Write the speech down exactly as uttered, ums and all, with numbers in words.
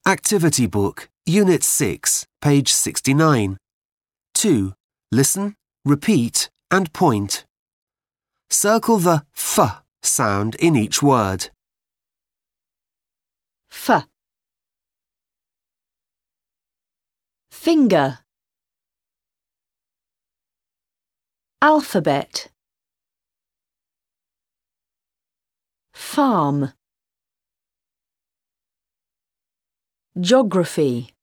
Activity Book, Unit six, page sixty-nine. two. Listen, repeat and point. Circle the f sound in each word. F. Finger. Alphabet. Farm. Geography.